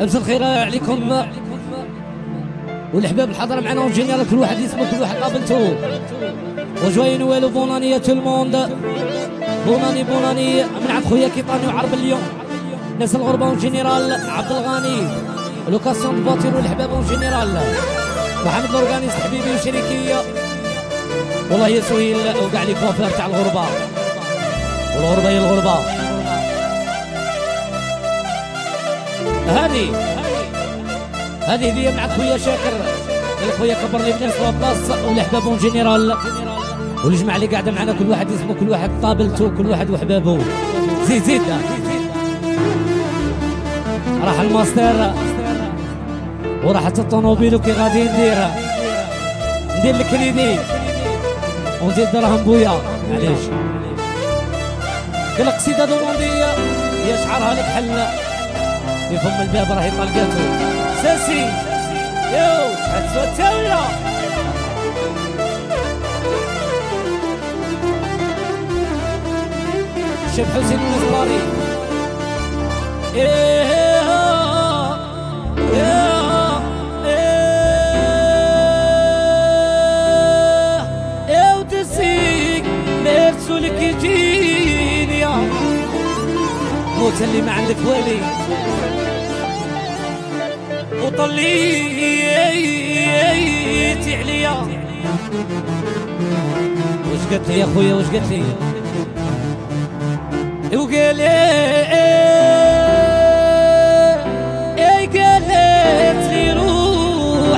أمس الخير عليكم والحباب الحاضر معنا ونجينا كل واحد يسمو كل واحد قابلته وجوي نويل بونانية تو الموند. بوناني من عند خويا كيطاني وعرب اليوم ناس الغربة ونجينيرال عبد الغني لوكاسيون دو فواتير والحباب ونجينيرال محمد الأورغانيست حبيبي وشريكي والله يا سهيل وقع لي كوافير تاع الغربة والغربة هي الغربة. هذه هدية مع خويا شاكر قال خويا كبر لي الناس بلاص والحباب ونجينيرال والجماعة اللي قاعدة معنا كل واحد اسمه كل واحد طابلته كل واحد وحبابه. زيد راح الماستر وراحت الطوموبيل وكي غادي ندير الكريدي ونزيد دراهم بويا معليش قال قصيدة دوموندية هي شعرها لك حل في فم الباب راهي طلقاته ساسي يو شحال تسوى شيخ حسين النصراني وتسيق نفسه لك يجيني يا موت اللي ما عندك والي وطليتي عليا وش قلت لي يا خويا وش قلت لي وقال قالت لي روح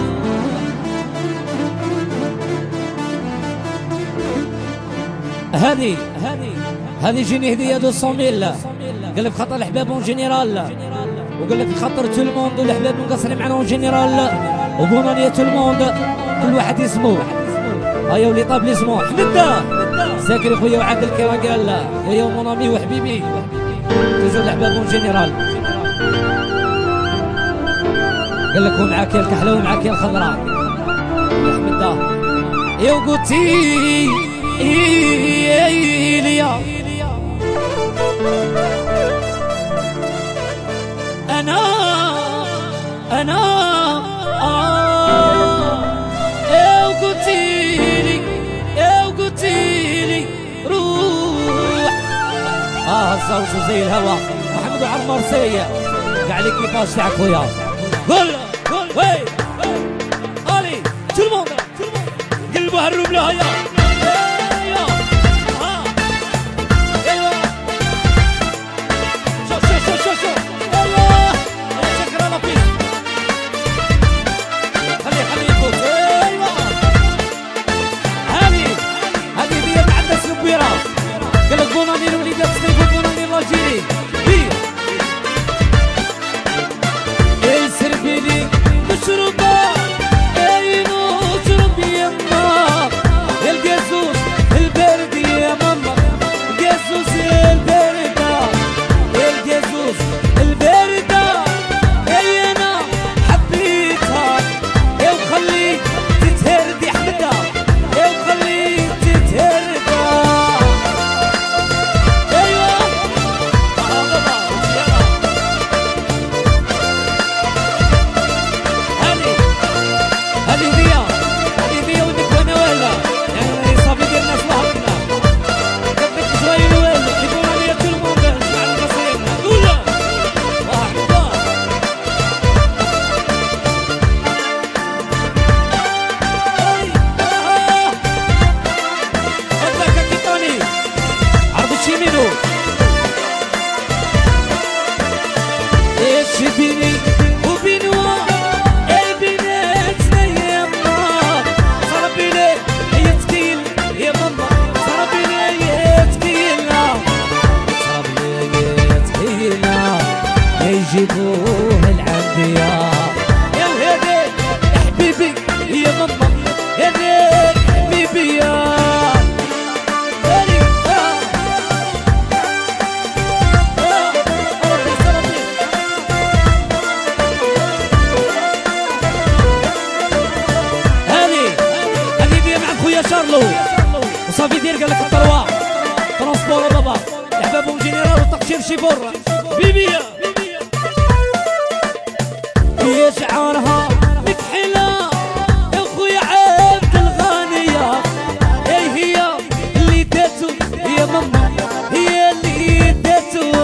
هذه جيني هدية 200,000 قال لك خاطر الحباب اون جينيرال وقال لك خاطر تو الموند والحباب مقصرين معنا اون جينيرال وبونانية تو الموند كل واحد اسمه هيا ولي طاب لي اسمه حمد ساكري خويا وعادل كيرا قال خويا ومونامي وحبيبي توجو الحباب اون جينيرال قال لك ومعاك يا الكحله ومعاك يا الخضراء يا حمد يا وقلتي ليا انا وقلتيلي روح الصوت زي الهوا محمد وعمر سيء قاع لي كيفاش تاع خويا قول وي علي تو الموند قلبو هروب له هيا بوناني الوليدات سنيفو بوناني اللاجيري السربيلي مشروبة نشرب يما القازوز البارد يا ماما القازوز الباردة القازوز الباردة انا حبيتها يا وخليك تتهردي حمدها يا وخليك تتهردي بيني وبينوا البنات يما صربي لي يتكيل يا ماما صربي لي يتكيلنا صربي لي يتكيلنا يجيبوه العندية يا وهذا حبيبي يا ماما هذا حبيبي يا شارلو وصافي دير قال لك الطلوع ترونسبور بابا الحباب جينيرال وتقشير شيفور بيبيا شعارها مكحلة يا خويا عبد الغانية. اي هي اللي داتو يا ماما، هي اللي داتو.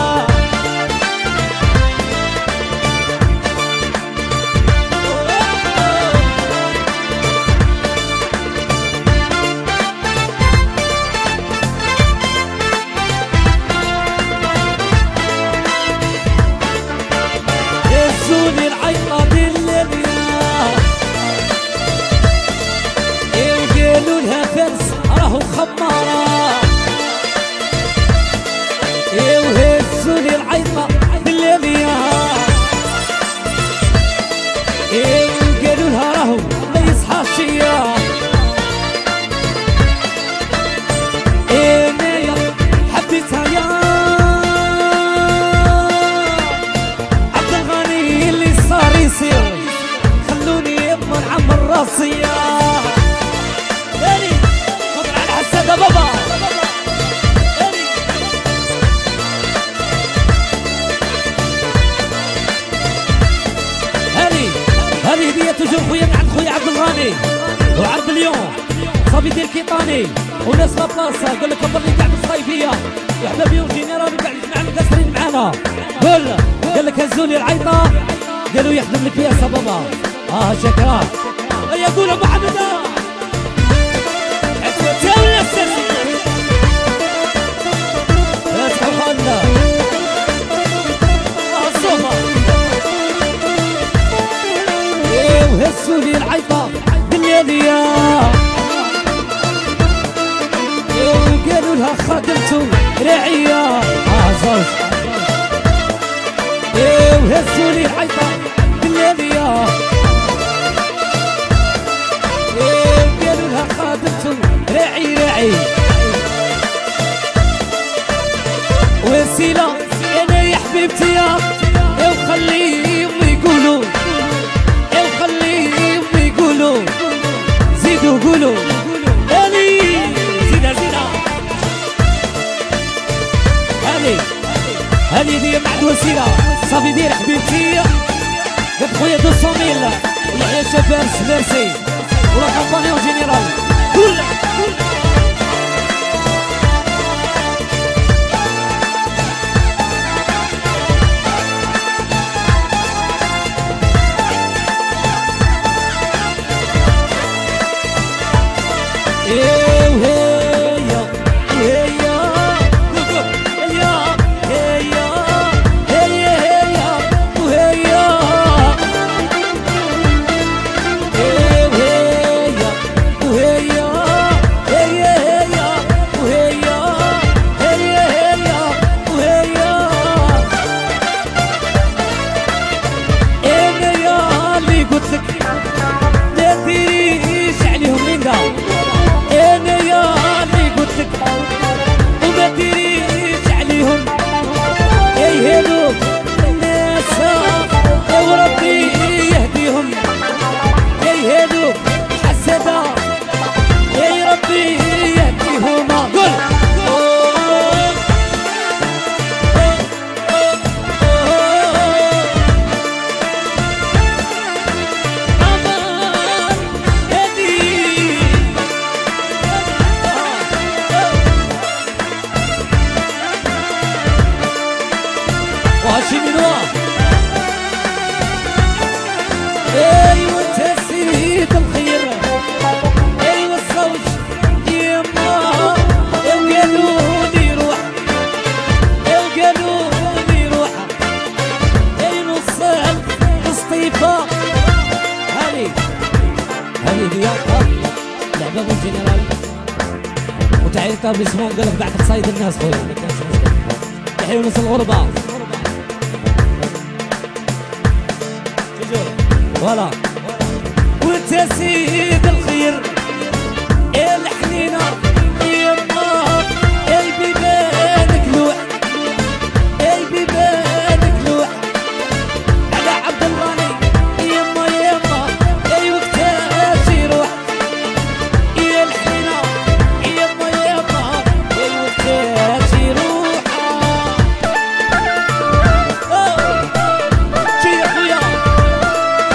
يزوني العيطة بالليل وقالوا لها فارس راهو خمارة. وهزوني العيطة بالليل وقالوا لها راهو ما يصحاش انايا حبيتها يا عبد الغني. اللي صار يصير خلوني يما نعمر راسي هاني خضر على حسادة بابا. هذه هدية تجر خويا من عند خويا عبد الغني وعرب اليوم صبي ديال كيطاني وناس لابلاصة. قال لك كبر لي كاع بالصيفية وحبابي وجينيرال كاع الجماعة المكسرين معانا. قال لك هزوا لي العيطة قالوا يخدم لك فيها سبابا. شكرا يا قول ابو حمد تاوي السنة فتحوا خالنا الصوفة. وهزوا لي العيطة بالليل وقالوا لها خادمته راعية زوج. وهزوا لي العيطة بالليل وقالوا لها خادمته راعي. وسيلة انا يا حبيبتي يا وخليهم يقولوا زيدوا قولوا هاني زيدا هاني دي مع الوسيلة صافي دير حبيبتي قد خويا 200,000 ويحيى شفارس ميرسي ولا كامباني اون جينيرال كل لعبة جنرال وتعيطها باسمهم قال لك بعد تصيد الناس خويا ما كانش مشكل تحية ونص الغربة فوالا وانت سيد الخير يا الحنينة يما يا بيبانك لوح يا بيبانك لوح على عبد الغني يما يما يا وقتها يروح يا الحنينة يما يما يا وقتها يروح شي يا خويا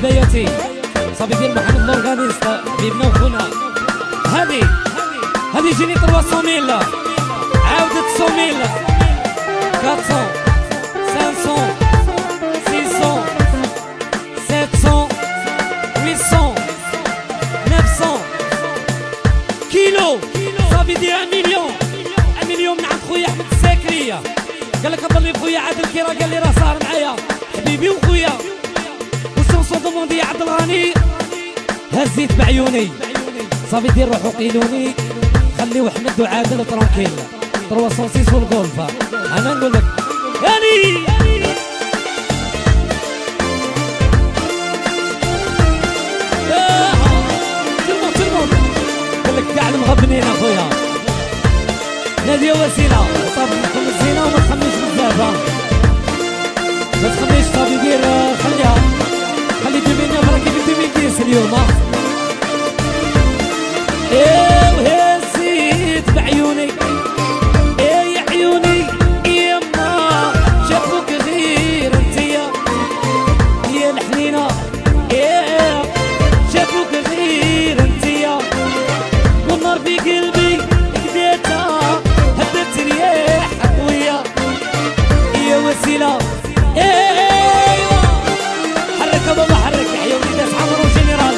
حباياتي صافي ديال محمد لورغانيست حبيبنا وخونا. هذه جيني 300 ميل عاودت 100 ميل 400 500 600 700 800 900 كيلو صافي ديال 1 مليون. 1 مليون من عند خويا احمد الساكريه. قال لك اضل لي خويا عادل كيرا قال لي راه صار معايا حبيبي وخويا. وسونسون دوموندي يا عبد الغني هزيت بعيوني صافي دير روحو قيلوني خليو احمد وعادل ترونكيل 306 والغولفا. انا نقول لك هاني تلمون قال لك كاع المغبنين اخويا. نادي وسيله طاب لكم الزينه وما تخميش بزاف ما تخميش صافي دير خليها خلي 2009 راه كيف 2010 اليوم. وهزيت بعيوني يا عيوني يما شافوك غير انتيا يا الحنينه شافوك غير انتيا والنار في قلبي كديتها هبت رياح قويه يا وسيله. حرك يا بابا حرك يا عيوني داس عمرو جنرال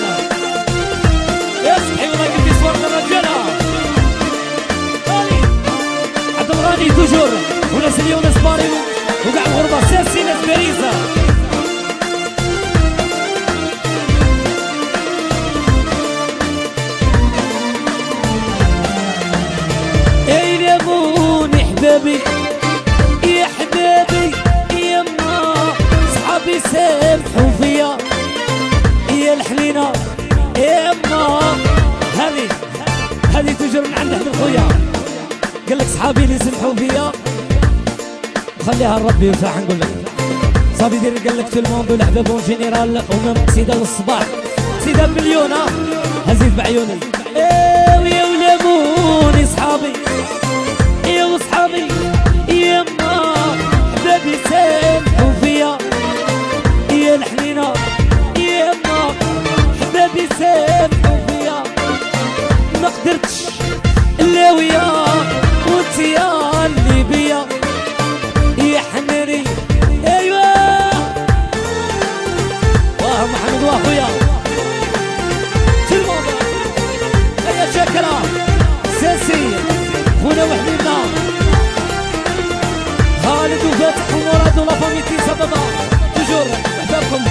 يصحي والله قلبي صور الرجاله. عبد الغني توجور وناس اليوم ناس باري وكاع الغربه ساسي ناس باريزه. يلموني حبابي يا حبابي يما صحابي سامحوا فيا يا الحنينه يما. هذه توجور من عند احمد خويا قال لك صحابي اللي سمحوا فيا خليها لربي وفاح. نقول لك صافي دير قال لك تلموند والحباب اون جينيرال ومام سيده للصباح سيده مليونه هزيت بعيوني ويا ولاموني صحابي وصحابي يما حبابي سامحوا فيا يا الحنينه يما حبابي سامحوا فيا ما قدرتش لا ويا وانت يا اللي بيا يا حناني. ايوا واه محمد واخويا تلموند هيا شاكرا ساسي خونا وحبيبنا خالد وفاتح ومراد ولا فاميتي سببا توجور احبابكم.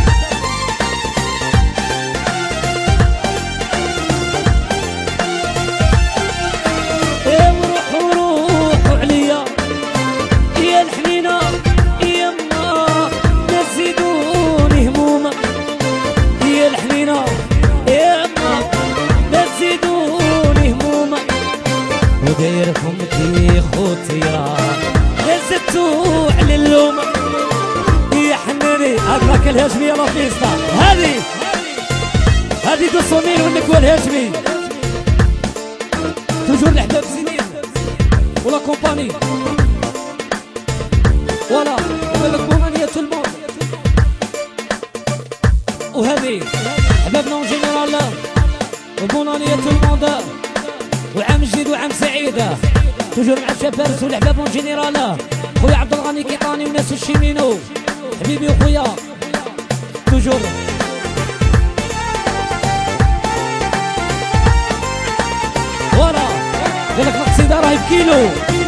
روحوا عليا يا الحنينه يما ما تزيدوني همومه يا الحنينه يما ما تزيدوني همومه ودايركم كي خوتيا هزتو على اللومه يا حناني هاكاك الهاشمي يا لافيستا. هذه 200 ميل والنكوه الهاشمي توجور الحباب زينين ولا كومباني ولا قال لك بونانيه تلموند. وهذه حبابنا اون جينيرال وبونانيه تلموند وعام جديد وعام سعيد توجور مع الشاب فارس والحباب اون جينيرال خويا عبد الغني كيطاني وناس الشيمينو حبيبي وخويا توجور. ورا قال لك القصيده راهي بكيلو.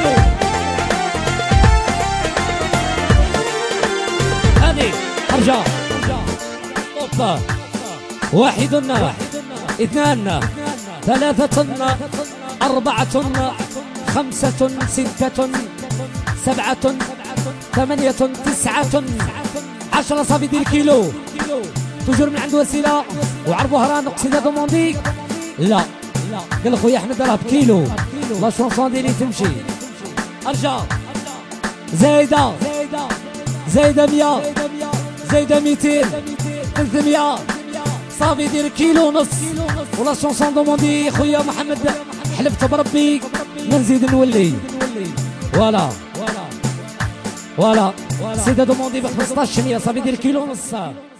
هذه ارجع اوبا 1 2 3 4 5 6 7 8 9 10 صافي دير كيلو توجور من عند وسيله وعرب وهران قصيده دوموندي. لا قال خويا احمد راه بكيلو لا شونسون ديالي تمشي. ارجع زايده 100 زايده 200 300 صافي دير كيلو ونص ولا شونسون دوموندي. خويا محمد حلفت بربي ما نزيد نولي فوالا سيده دوموندي ب 15 صافي دير كيلو ونص.